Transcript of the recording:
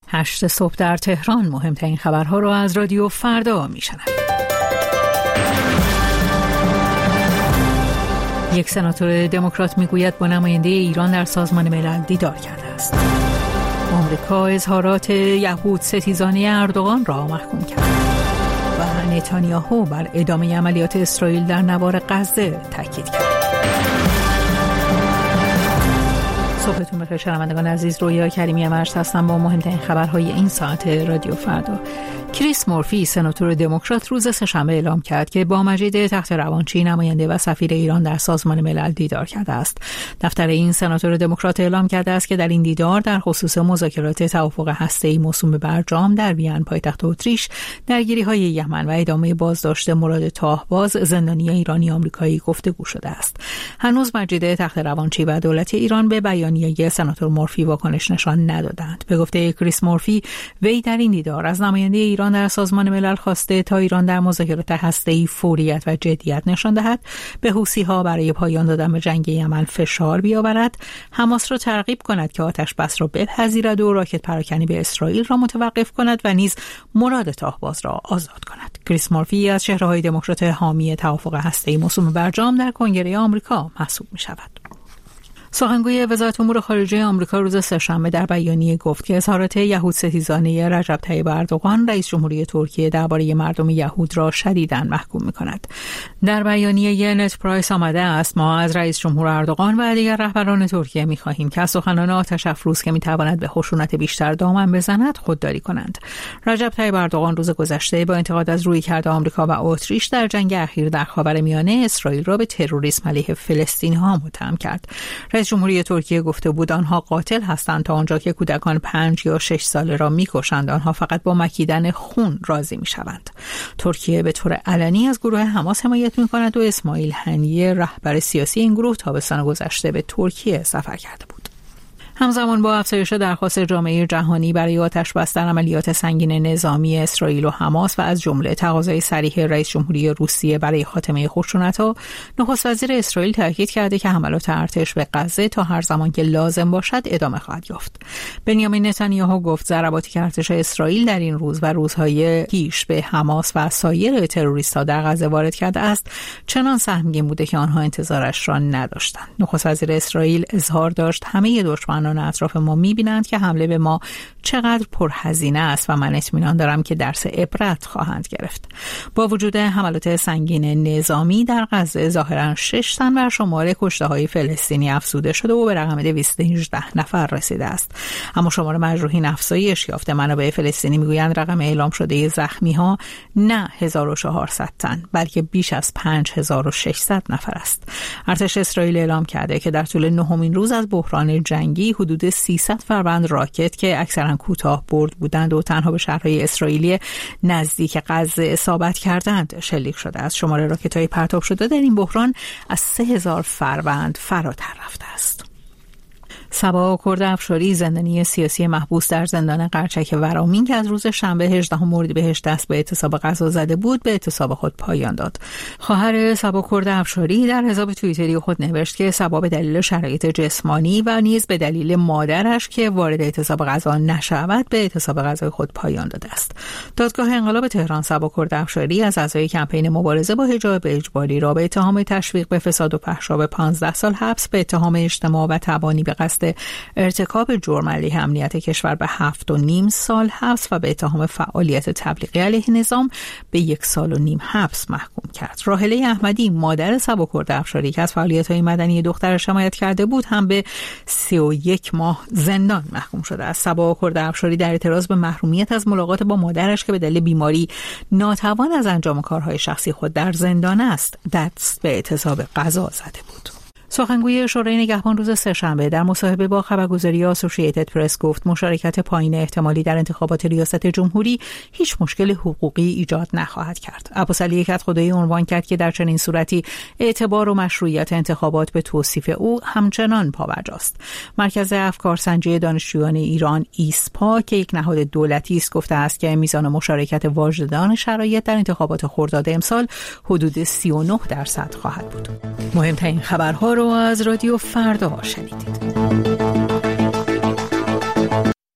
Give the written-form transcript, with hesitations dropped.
8 صبح در تهران. مهمترین خبرها را از رادیو فردا میشنوید. یک سناتور دموکرات میگوید با نماینده ایران در سازمان ملل دیدار کرده است. آمریکا اظهارات یهود ستیزانه اردوغان را محکوم کرد و نتانیاهو بر ادامه عملیات اسرائیل در نوار غزه تاکید کرد. صبحتون بخیر شنوندگان عزیز، رویا کریمی مرز هستم با مهمترین خبرهای این ساعت رادیو فردا. کریس مورفی سناتور دموکرات روز سه‌شنبه اعلام کرد که با مجید تخت روانچی نماینده و سفیر ایران در سازمان ملل دیدار کرده است. دفتر این سناتور دموکرات اعلام کرده است که در این دیدار در خصوص مذاکرات توافق هسته‌ای موسوم به برجام در وین پایتخت اتریش، درگیری‌های یمن و ادامه بازداشت مراد تاهباز زندانی ایرانی آمریکایی گفتگو شده است. هنوز مجید تخت روانچی و دولت ایران به بیانیه سناتور مورفی واکنش نشان ندادند. به گفته کریس مورفی، وی در این دیدار از نماینده ایران در سازمان ملل خواسته تا ایران در مذاکرات هسته‌ای فوریت و جدیت نشان دهد، به حوثی‌ها برای پایان دادن به جنگ یمن فشار بیاورد، حماس را ترغیب کند که آتش بس را بپذیرد و راکت پراکنی به اسرائیل را متوقف کند و نیز مراد تاهباز را آزاد کند. کریس مورفی از چهره‌های دموکرات حامی توافق هسته‌ای موسوم برجام در کنگره آمریکا محسوب می‌شود. سخنگوی وزارت امور خارجه آمریکا روز سه‌شنبه در بیانیه گفت که اظهارات یهود ستیزانه رجب طیب اردوغان رئیس جمهوری ترکیه درباره مردم یهود را شدیداً محکوم می‌کند. در بیانیه نت پرایس آمده است: ما از رئیس جمهور اردوغان و دیگر رهبران ترکیه می‌خواهیم که از سخنان آتش افروز که می‌تواند به خشونت بیشتر دامن بزند خودداری کنند. رجب طیب اردوغان روز گذشته با انتقاد از رویکرد آمریکا و اتریش در جنگ اخیر در خاورمیانه اسرائیل را به تروریسم علیه فلسطینی‌ها متهم کرد. رئیس جمهوری ترکیه گفته بود آنها قاتل هستند تا آنجا که کودکان 5 یا 6 ساله را می‌کشند آنها فقط با مکیدن خون راضی می‌شوند. ترکیه به طور علنی از گروه حماس حمایت می‌کند و اسماعیل هنیه رهبر سیاسی این گروه تابستان گذشته به ترکیه سفر کرده بود. همزمان با افزایش درخواست جامعه جهانی برای آتش بس در عملیات سنگین نظامی اسرائیل و حماس و از جمله تقاضای صریح رئیس جمهوری روسیه برای خاتمه خشونت‌ها، نخست وزیر اسرائیل تاکید کرده که حملات ارتش به غزه تا هر زمان که لازم باشد ادامه خواهد یافت. بنیامین نتانیاهو گفت ضرباتی که ارتش اسرائیل در این روز و روزهای پیش به حماس و سایر تروریست‌ها در غزه وارد کرده است چنان سهمگین بوده که آنها انتظارش را نداشتند. نخست وزیر اسرائیل اظهار داشت همه دشمنان اطراف ما می‌بینند که حمله به ما چقدر پرهزینه است و من اطمینان دارم که درس عبرت خواهند گرفت. با وجود حملات سنگین نظامی در غزه ظاهراً 6 تن بر شمار کشته‌های فلسطینی افزوده شده و به رقم 218 نفر رسیده است. اما شمار مجروحین افزایش یافته. منابع فلسطینی میگویند رقم اعلام شده زخمی‌ها نه 1400 تن بلکه بیش از 5600 نفر است. ارتش اسرائیل اعلام کرده که در طول 9مین روز از بحران جنگی حدود 300 فروند راکت که اکثرا کوتاه برد بودند و تنها به شهرهای اسرائیلی نزدیک غزه اصابت کردند شلیک شده است. شمار راکت‌های پرتاب شده در این بحران از 3000 فروند فراتر رفته است. صبا کرد افشاری زندانی سیاسی محبوس در زندان قرچک ورامین که از روز شنبه 18 اردیبهشت دست به اعتصاب غذا زده بود به اعتصاب خود پایان داد. خواهر صبا کرد افشاری در حساب توییتری خود نوشت که صبا به دلیل شرایط جسمانی و نیز به دلیل مادرش که وارد اعتصاب غذا نشود به اعتصاب غذای خود پایان داده است. دادگاه انقلاب تهران صبا کرد افشاری از اعضای کمپین مبارزه با حجاب اجباری را به اتهام تشویق به فساد و فحشا به 15 سال حبس، به اتهام اجتماع و تبانی به قصد ارتکاب جرم علیه امنیت کشور به 7.5 سال حبس و به اتهام فعالیت تبلیغی علیه نظام به 1.5 سال حبس محکوم کرد. راحله احمدی مادر صبا کرد افشاری که از فعالیت‌های مدنی دخترش حمایت کرده بود هم به 31 ماه زندان محکوم شده است. صبا کرد افشاری در اعتراض به محرومیت از ملاقات با مادرش که به دلیل بیماری ناتوان از انجام کارهای شخصی خود در زندان است دست به اعتصاب غذا زده بود. سخنگوی شورای نگهبان روز سه‌شنبه در مصاحبه با خبرگزاری آسوشییتد پرس گفت مشارکت پایین احتمالی در انتخابات ریاست جمهوری هیچ مشکل حقوقی ایجاد نخواهد کرد. عباسعلی کدخدایی عنوان کرد که در چنین صورتی اعتبار و مشروعیت انتخابات به توصیف او همچنان پابرجاست. مرکز افکارسنجی دانشجویان ایران ایسپا که یک نهاد دولتی است گفته است که میزان مشارکت واجدان شرایط در انتخابات خرداد امسال حدود 39% خواهد بود. مهمترین خبرها رو از رادیو فردا شنیدید.